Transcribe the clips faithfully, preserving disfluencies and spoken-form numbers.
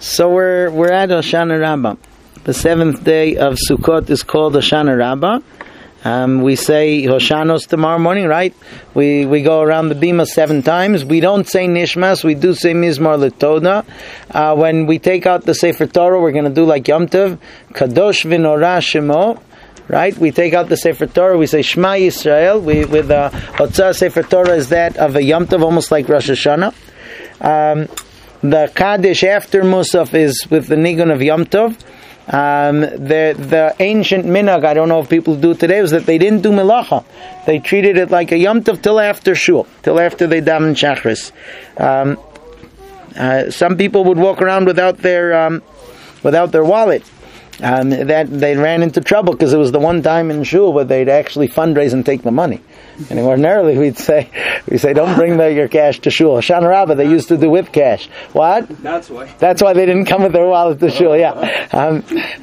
So we're we're at Hoshana Rabbah. The seventh day of Sukkot is called Hoshana Rabbah. Um, we say Hoshanos tomorrow morning, right? We we go around the bima seven times. We don't say Nishmas. We do say Mizmor L'Toda. Uh, when we take out the Sefer Torah, we're going to do like Yom Tov, Kadosh V'Norah Shemo. Right? We take out the Sefer Torah. We say Shema Yisrael. We with the uh, Hotzah Sefer Torah is that of a Yom Tov, almost like Rosh Hashanah. Um, the Kaddish after Musaf is with the Nigun of Yom Tov. Um, the the ancient minhag, I don't know if people do today, was that they didn't do melacha. They treated it like a Yom Tov till after shul, till after they daven Shachris. Um, uh, some people would walk around without their um, without their wallet. Um, that they ran into trouble because it was the one time in shul where they'd actually fundraise and take the money. And ordinarily we'd say, we say, don't bring the, your cash to shul. Hoshana Rabbah they used to do with cash. What? That's why. That's why they didn't come with their wallet to shul. Yeah. Um,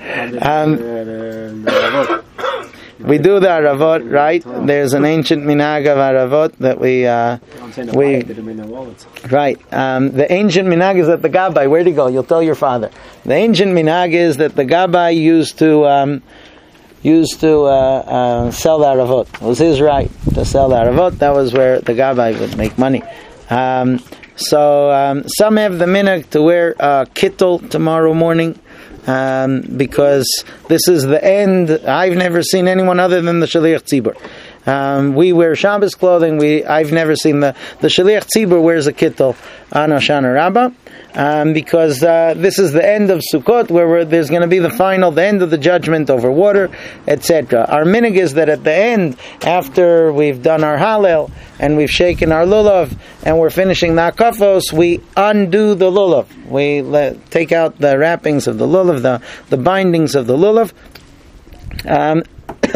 um, we do the aravot, right? There's an ancient minhag of aravot that we uh, we right. Um, the ancient minhag is that the gabbai. Where'd he go? You'll tell your father. The ancient minhag is that the gabbai used to um, used to uh, uh, sell the aravot. It was his right to sell the aravot. That was where the gabbai would make money. Um, so um, some have the minhag to wear uh, kittel tomorrow morning. Um, because this is the end. I've never seen anyone other than the Shaliach Tzibur. Um, we wear Shabbos clothing. We I've never seen the the Shaliach Tzibur wears a kittel on Hoshana Rabbah, um, because uh, this is the end of Sukkot, where we're, there's going to be the final, the end of the judgment over water, et cetera. Our minhag is that at the end, after we've done our Hallel and we've shaken our lulav and we're finishing the akafos, we undo the lulav. We let, take out the wrappings of the lulav, the the bindings of the lulav. Um,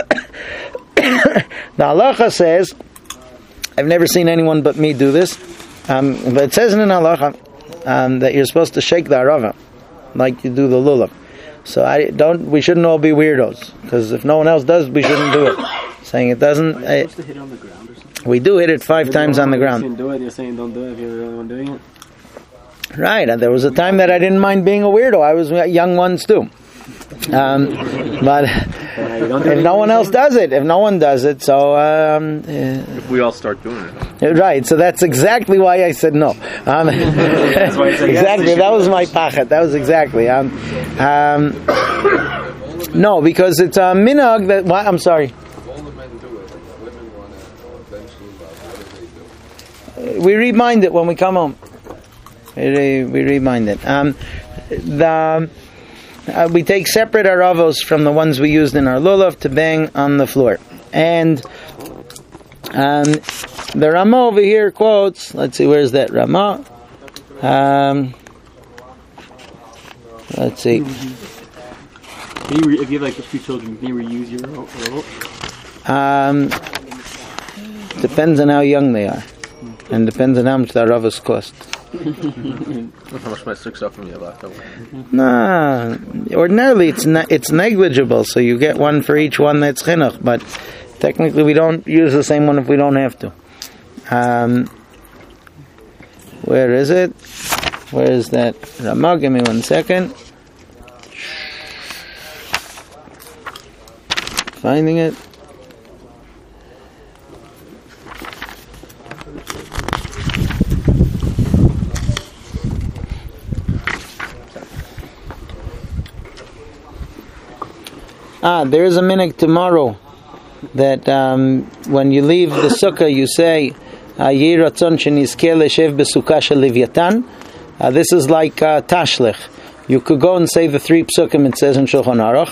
the halacha says, I've never seen anyone but me do this, um, but it says in the halacha um, that you're supposed to shake the arava like you do the lulav. So I don't. We shouldn't all be weirdos, because if no one else does, we shouldn't do it. Saying it doesn't. Are you supposed to hit it on the ground or something? We do hit it five You're times on the ground. You do it. You're saying don't do it if you're the only one doing it. Right. And there was a time that I didn't mind being a weirdo. I was young ones too. Um, but if no one else does it, if no one does it, so um, if we all start doing it, right? So that's exactly why I said no. Um, exactly, that was my pachet. That was exactly. Um, um, no, because it's a minhag that. What? I'm sorry. All the men do it. If women want to eventually love, what do they do? We remind it when we come home. We, we remind it. Um, the. Uh, we take separate aravos from the ones we used in our lulav to bang on the floor. And um, the Ramah over here quotes, let's see, where's that Ramah? Um, let's see. Can you re- if you have like a few children, can you reuse your remote? Um, depends on how young they are. And depends on how much the aravos cost. How much my six up from you left over? Nah, ordinarily it's ne- it's negligible, so you get one for each one that's chinuch, but technically we don't use the same one if we don't have to. Um, where is it? Where is that Ramah? Give me one second. Finding it. Ah, there is a minhag tomorrow that um, when you leave the sukkah, you say Yehi Ratzon Shenizkeh Leshev B'Sukkah Shel Leviatan. This is like uh, Tashlich. You could go and say the three psukim it says in Shulchan Aruch.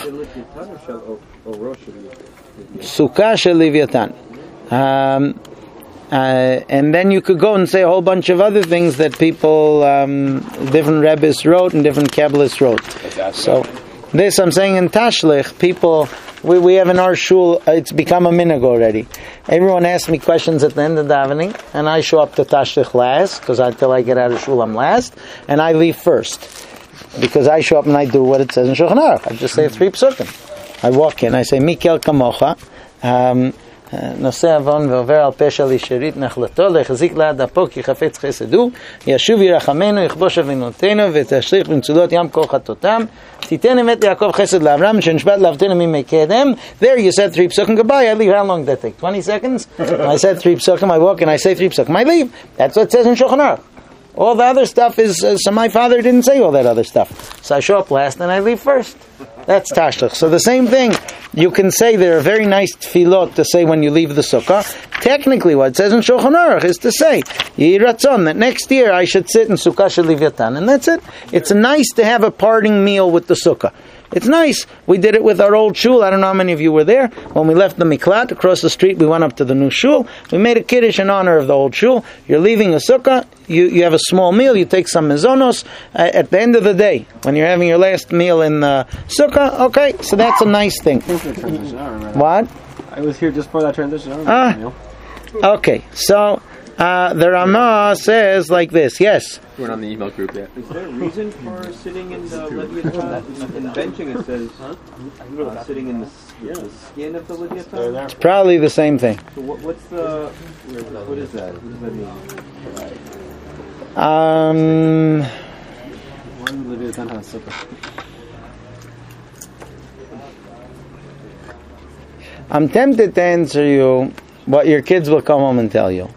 Sukkah Shel Leviatan. Um, uh, and then you could go and say a whole bunch of other things that people, um, different rabbis wrote and different Kabbalists wrote. So. This I'm saying in Tashlich, people, we, we have in our shul, it's become a minhag already. Everyone asks me questions at the end of davening, and I show up to Tashlich last, because until I get out of shul I'm last, and I leave first, because I show up and I do what it says in Shulchan Aruch. I just say three psukim. I walk in, I say, Mikel Kamocha, um, נושא עוון ועובר על פשע לשארית נחלתו, להחזיק לעד אפו כי חפץ חסד הוא, ישוב ירחמנו, יכבוש אבינותינו ותשליך במצודות ים כל חטאותם, תיתן אמת ליעקב חסד לאברהם שנשבעת לאבותינו מימי קדם. There you said three psukim, goodbye, I leave. How long did that take? twenty seconds? I said three psukim, I walk and I say three psukim, I leave. That's what it says in Shulchan Aruch. All the other stuff is, uh, so my father didn't say all that other stuff. So I show up last and I leave first. That's tashlich. So the same thing, you can say there are very nice tefillot to say when you leave the sukkah. Technically what it says in Shulchan Aruch is to say, Yehi Ratzon, that next year I should sit in Sukkah Shel Leviatan. And that's it. It's nice to have a parting meal with the sukkah. It's nice. We did it with our old shul. I don't know how many of you were there. When we left the miklat across the street, we went up to the new shul. We made a kiddush in honor of the old shul. You're leaving a sukkah. You you have a small meal. You take some mizonos. Uh, at the end of the day, when you're having your last meal in the sukkah, okay, so that's a nice thing. What? I was here just for that transition. I don't Ah. know. Okay, so uh, the Ramah says like this. Yes. We're not in the email group yet. Is there a reason for sitting in the Leviathan? In benching it says uh, sitting in the, the skin of the Leviathan? It's probably the same thing. So what, what's the, what is that? What does that mean? Um, Why would Leviathan have a sukkah? I'm tempted to answer you what your kids will come home and tell you.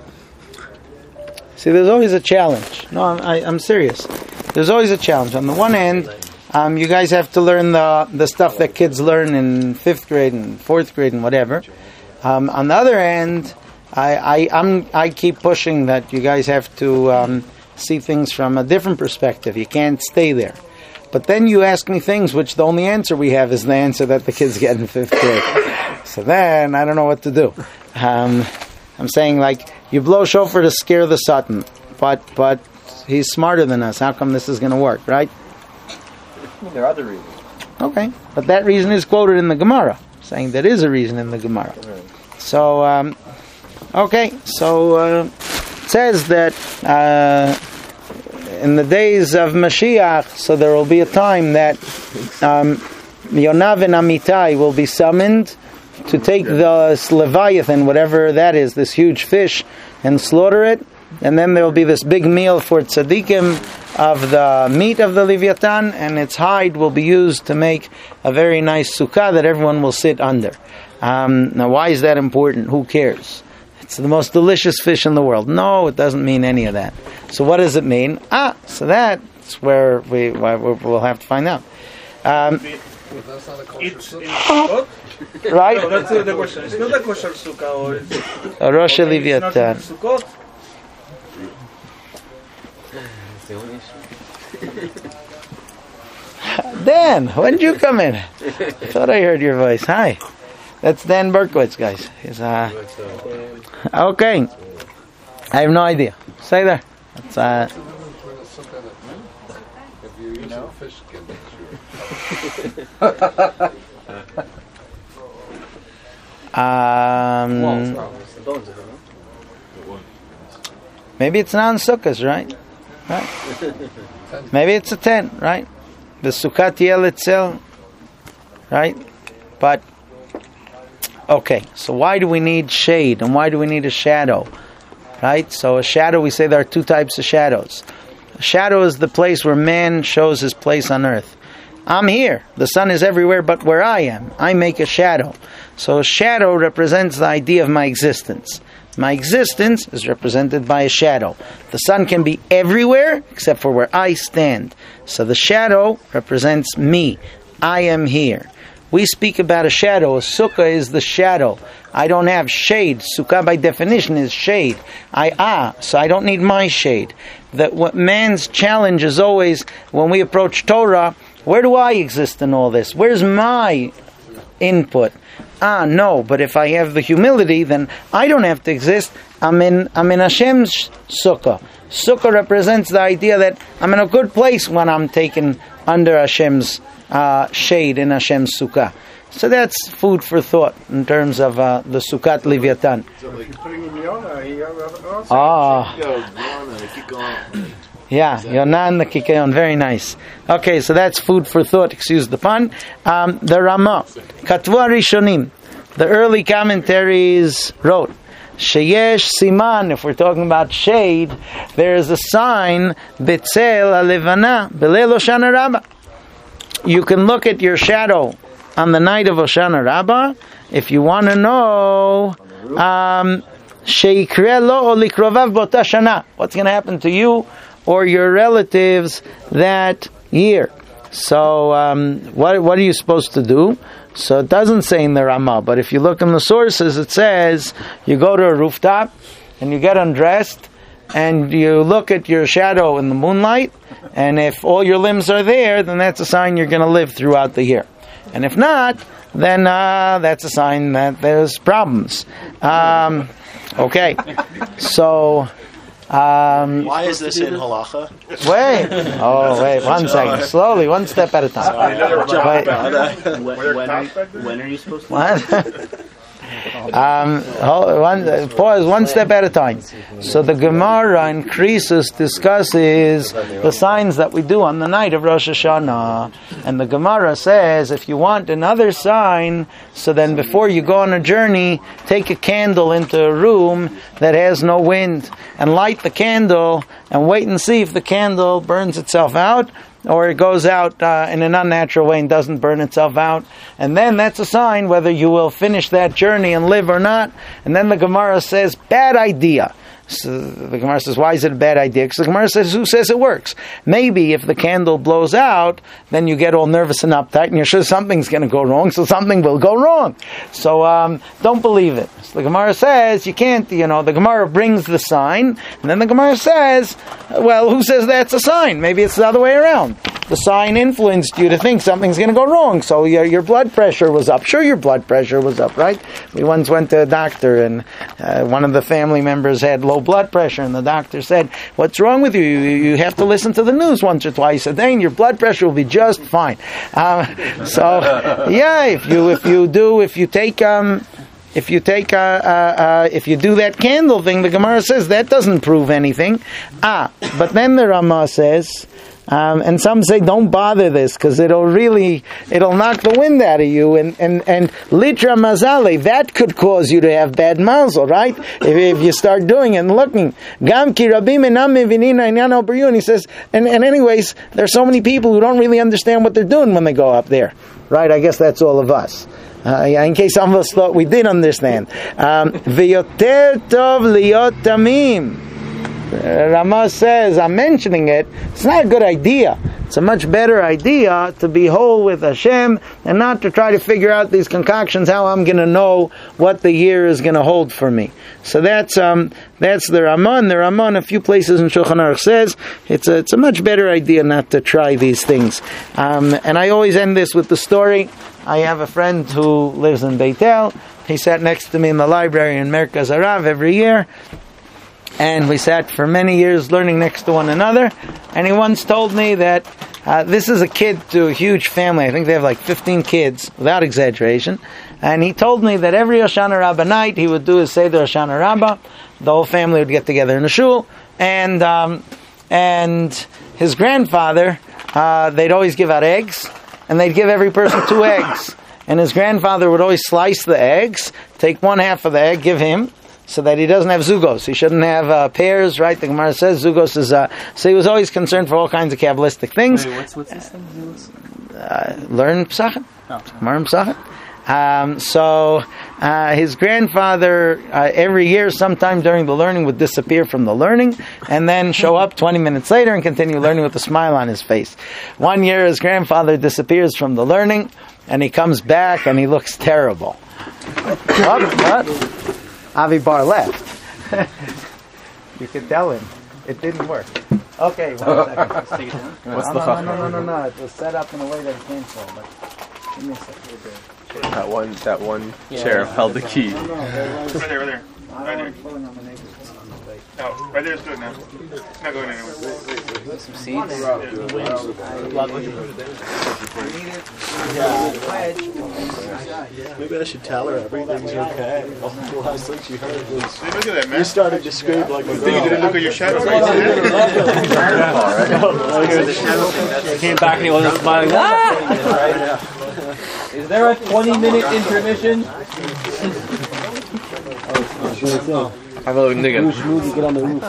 See, there's always a challenge. No, I'm, I, I'm serious. There's always a challenge. On the one hand, um, you guys have to learn the the stuff that kids learn in fifth grade and fourth grade and whatever. Um, on the other hand, I I, I'm, I keep pushing that you guys have to um, see things from a different perspective. You can't stay there. But then you ask me things which the only answer we have is the answer that the kids get in fifth grade. So then I don't know what to do. Um, I'm saying like, you blow shofar to scare the Satan, but but he's smarter than us. How come this is going to work, right? There are other reasons. Okay, but that reason is quoted in the Gemara, saying there is a reason in the Gemara. So, um, okay, so uh, it says that uh, in the days of Mashiach, so there will be a time that um, Yonav and Amitai will be summoned to take the Leviathan, whatever that is, this huge fish, and slaughter it. And then there will be this big meal for tzaddikim of the meat of the Leviathan, and its hide will be used to make a very nice sukkah that everyone will sit under. Um, now, why is that important? Who cares? It's the most delicious fish in the world. No, it doesn't mean any of that. So what does it mean? Ah, so that's where we we'll have to find out. Um, But that's not a kosher sukkah. right? No, that's the kosher. It's not a kosher sukkah. Or it's, A Rosh okay, it's not Leviathan. in Sukkot. Dan, when did you come in? I thought I heard your voice. Hi. That's Dan Berkowitz, guys. He's, uh, okay. I have no idea. Stay there. That's, uh, If you're using fish skin, um, maybe it's not in Sukkot, right? Right? Maybe it's a ten, right? The Sukkot Yel itself, right? But, okay, so why do we need shade and why do we need a shadow? Right? So a shadow, we say there are two types of shadows. A shadow is the place where man shows his place on earth. I'm here. The sun is everywhere but where I am. I make a shadow. So a shadow represents the idea of my existence. My existence is represented by a shadow. The sun can be everywhere except for where I stand. So the shadow represents me. I am here. We speak about a shadow. A sukkah is the shadow. I don't have shade. Sukkah by definition is shade. I ah, so I don't need my shade. That what man's challenge is always when we approach Torah, where do I exist in all this? Where's my input? Ah, no, but if I have the humility, then I don't have to exist. I'm in I'm in Hashem's sukkah. Sukkah represents the idea that I'm in a good place when I'm taken under Hashem's uh, shade in Hashem's sukkah. So that's food for thought in terms of uh, the Sukkot Leviathan. Ah, yeah, Yonan the Kikayon, very nice. Okay, so that's food for thought, excuse the pun. Um, the Ramah, Katva Rishonim. the early commentaries wrote, Sheyesh siman, if we're talking about shade, there is a sign, B'tzel alevana, b'leil Hoshana Rabbah. You can look at your shadow on the night of Hoshana Rabbah. If you want to know, um, sheikre lo likrovav b'ota shana, what's going to happen to you or your relatives that year. So, um, what what are you supposed to do? So it doesn't say in the Ramah, but if you look in the sources, it says you go to a rooftop and you get undressed and you look at your shadow in the moonlight, and if all your limbs are there, then that's a sign you're going to live throughout the year. And if not, then uh, that's a sign that there's problems. Um, okay, so... Um, Why is this in halacha? Wait, oh wait, one second, slowly, one step at a time. Wait. When, when, are, when are you supposed to? What? um, hold, one, uh, pause, one step at a time. So the Gemara in Krisus discusses the signs that we do on the night of Rosh Hashanah, and the Gemara says if you want another sign, so then before you go on a journey, take a candle into a room that has no wind and light the candle and wait and see if the candle burns itself out or it goes out uh, in an unnatural way and doesn't burn itself out. And then that's a sign whether you will finish that journey and live or not. And then the Gemara says, bad idea. So the Gemara says, why is it a bad idea? Because the Gemara says, who says it works? Maybe if the candle blows out, then you get all nervous and uptight, and you're sure something's going to go wrong, so something will go wrong. So um, don't believe it. So the Gemara says, you can't, you know, the Gemara brings the sign, and then the Gemara says, well, who says that's a sign? Maybe it's the other way around. The sign influenced you to think something's going to go wrong, so your, your blood pressure was up. Sure, your blood pressure was up, right? We once went to a doctor, and uh, one of the family members had low blood pressure, and the doctor said, what's wrong with you? You, you have to listen to the news once or twice a day, and your blood pressure will be just fine. Um, so, yeah, if you if you do, if you take... Um, If you take, uh, uh, uh, if you do that candle thing, the Gemara says that doesn't prove anything. Ah, but then the Ramah says, um, and some say don't bother this because it'll really, it'll knock the wind out of you, and and and litra mazale, that could cause you to have bad mazel, right? If, if you start doing it and looking, gam ki rabim enam mevinina inyan al briyun, he says, and and anyways, there's so many people who don't really understand what they're doing when they go up there, right? I guess that's all of us. Uh, in case some of us thought we did understand. V'yoter tov liot tamim. Ramah says, I'm mentioning it, it's not a good idea. It's a much better idea to be whole with Hashem and not to try to figure out these concoctions, how I'm going to know what the year is going to hold for me. So that's um, that's the Ramah. And the Ramah in a few places in Shulchan Aruch says it's a, it's a much better idea not to try these things. Um, and I always end this with the story. I have a friend who lives in Beit El. He sat next to me in the library in Merkaz Harav every year. And we sat for many years learning next to one another. And he once told me that uh, this is a kid to a huge family. I think they have like fifteen kids, without exaggeration. And he told me that every Hoshana Rabbah night he would do his Seder Hoshana Rabbah. The whole family would get together in the shul. And, um, and his grandfather, uh, they'd always give out eggs. And they'd give every person two eggs. And his grandfather would always slice the eggs, take one half of the egg, give him, so that he doesn't have zugos. He shouldn't have uh, pairs, right? The Gemara says zugos is... Uh, so he was always concerned for all kinds of Kabbalistic things. Wait, what's, what's this thing? Zugos? Uh, learn Pesachim. Learn Pesachim. Um, so uh, his grandfather, uh, every year, sometime during the learning, would disappear from the learning and then show up twenty minutes later and continue learning with a smile on his face. One year, his grandfather disappears from the learning and he comes back and he looks terrible. What? What? Avi Bar left. You could tell him. It didn't work. Okay, one second. Let's take it down. What's no, the no, fuck? no, no, no, no. It was set up in a way that it can't fall, but give me a second. That one, that one chair held the key. Right there, right there. Right there. No, right there is good now. It's not going anywhere. Some seeds. Maybe I should tell her everything's okay. The last thing she heard was Hey, look at that, man. you started to scream like a Then you girl. didn't look at your shadow. Right? Came back and he wasn't smiling. Ah! Is there a twenty minute intermission? Have a nigga. Get on the roof.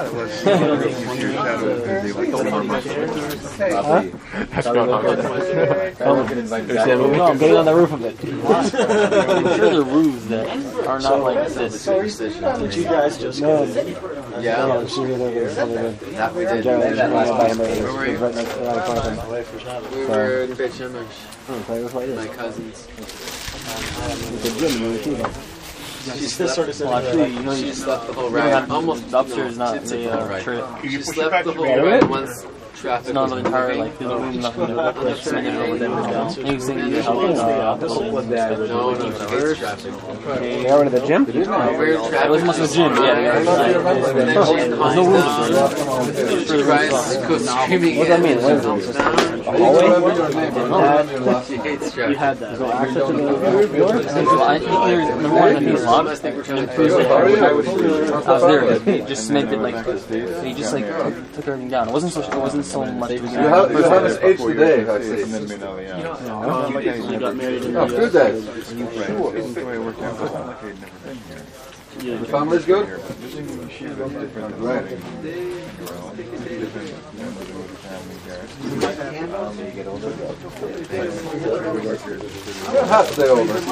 No, get on the roof of it. I'm sure there are roofs that are not like this. Did you guys just go? Yeah. Yeah, she did it. That we did. Generally, That last by place. him, Where were you? right next to the front of him. We were in Beit Shemesh. Oh, play with My cousins. the gym, you see that. She slept, sort of said Well, actually, you know, she you slept the whole you don't ride. have- Almost the upstairs is no, not she slept the the whole uh, ride. trip. Can you She push it slept back the to whole me? ride once traffic It's not was the entire moving. like there's room nothing to like sending over them down. And you think you help uh, No, no, no, it's traffic. They are in the gym? Where It traffic was much of a gym, yeah. and then she climbs down. She tries to go screaming. What does that mean? What is it? Just a hallway? She hates You traffic. had that. So access to the floor? Well, I think there's number one, I think it's locked. I think we're trying And to Tuesday, I was there. They just made it like like they just like took, took everything down. It wasn't so. It wasn't so much. You have, you have an age today, I see. He got married in Oh, the good day. yeah. The family's good? I don't have to stay over.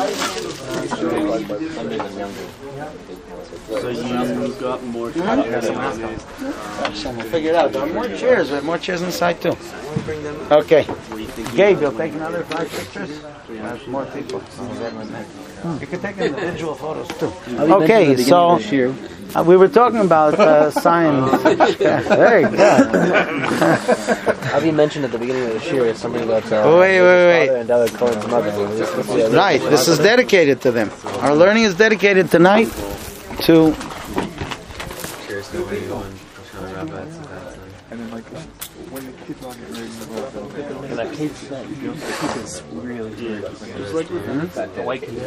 So you got more. We'll figure it out. There are more chairs. We have more chairs inside too. Okay. Gabe, you'll take another five pictures? There's more people. You can take individual photos too. Okay, so uh, we were talking about uh, science. Very good. Avi mentioned at the beginning of the year something about uh, Wait, wait, wait. and other Cohen's mother. Right, this is dedicated to them. Our learning is dedicated tonight to Curious to where you going. Showing rabbits at that time. And then like when the kids all get ready to go out, they'll get That kid's that kid is really good. It's like the white kid.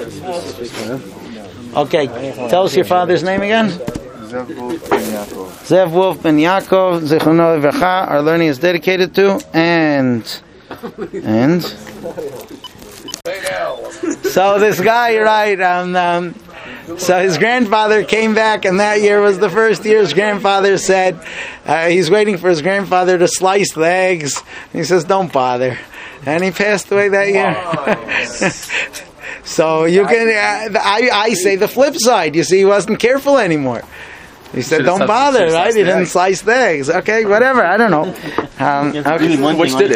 Okay, tell us your father's name again. Zev Wolf and Yaakov. Zev Wolf ben Yaakov, Zichrono Livracha. Our learning is dedicated to, and and so this guy, right? Um, um, so his grandfather came back, and that year was the first year his grandfather said uh, he's waiting for his grandfather to slice the eggs. He says, "Don't bother," and he passed away that year. So you can, uh, I, I say the flip side. You see, he wasn't careful anymore. He said, Should've "Don't sliced- bother," should've right? sliced He the didn't eggs. slice the eggs. Okay, whatever. I don't know. Um, okay. Which did it?